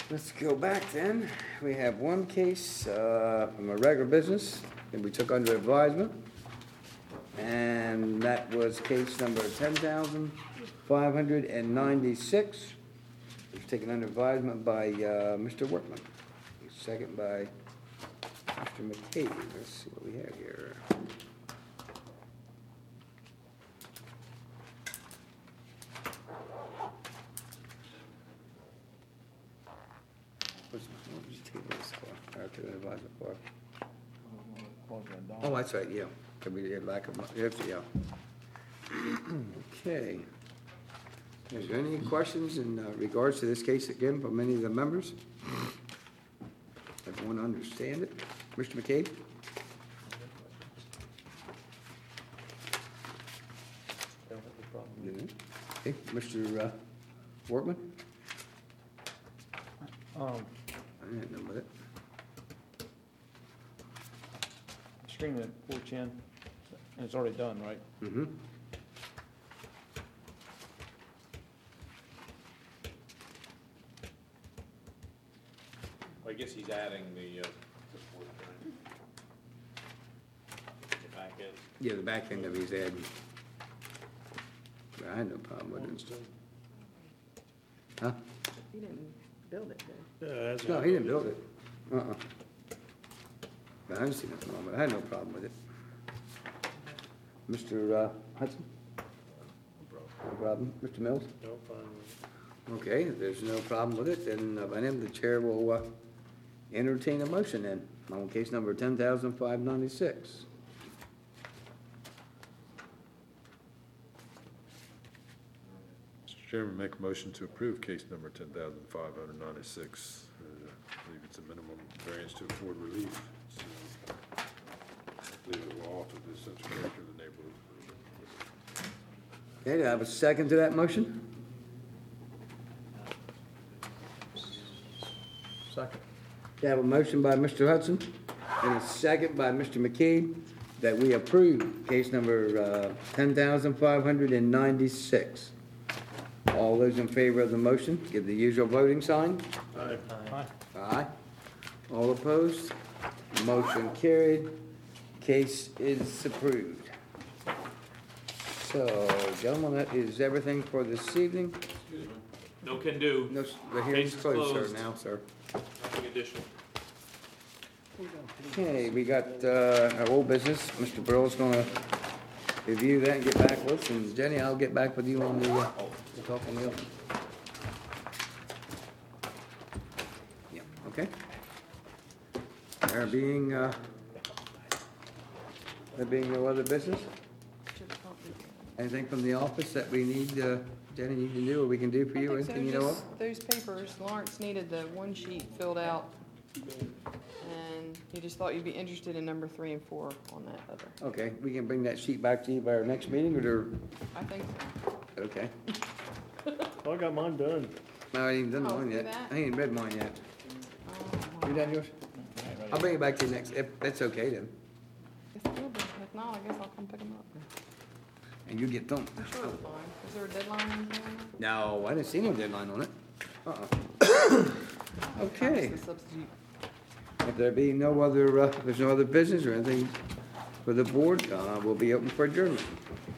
Let's go back then. We have one case from a regular business that we took under advisement. And that was case number 10,596. It was taken under advisement by Mr. Workman. Second by Mr. McCabe. Let's see what we have here. What was you taking this for? Took under advisement for? Oh, that's right, yeah. Could be the lack of, yeah. Okay. Is there any questions in regards to this case again from any of the members? Everyone understand it? Mr. McCabe? Okay, Mr. Workman? I didn't know about it. Screening at 410, and it's already done, right? Mm-hmm. I guess he's adding the back end. Yeah, the back end of his head. But I had no problem with it. Huh? He didn't build it, did Yeah, No, he didn't build it. But I didn't see nothing wrong with it. I had no problem with it. Mr. Hudson? No problem. Mr. Mills? No problem. Okay, if there's no problem with it, then by then the chair will entertain a motion then on case number 10,596. Mr. Chairman, make a motion to approve case number 10,596. I believe it's a minimum variance to afford relief. So I believe it will alter the essential character of the neighborhood. Okay, do I have a second to that motion? Second. We have a motion by Mr. Hudson and a second by Mr. McKee that we approve case number 10,596. All those in favor of the motion, give the usual voting sign. Aye. Aye. All opposed? Motion carried. Case is approved. So, gentlemen, that is everything for this evening. Excuse me. No can do. No, the hearing's Case is closed, sir, closed. now, sir. Nothing additional. Okay, we got our old business. Mr. Burrell's gonna review that and get back with us. And Jenny, I'll get back with you on the talk on the other. Yeah, okay. There being no other business? Anything from the office that we need, Jenny, you can do or we can do for you? I think so, Anything you know of? just those papers. Lawrence needed the one sheet filled out, and he just thought you'd be interested in number 3 and 4 on that other. Okay, we can bring that sheet back to you by our next meeting, or, I think so. okay. I got mine done. No, I ain't done Oh, mine do yet. that? I ain't read mine yet. Oh, You done yours? I'll bring it back to you next, if that's okay then. Guess it will be. If not, I guess I'll come pick them up. And you get them. I'm sure it's fine. Is there a deadline or anything on it? No, I didn't see no deadline on it. Okay. It's the substitute. If there be no other, there's no other business or anything for the board, we'll be open for adjournment.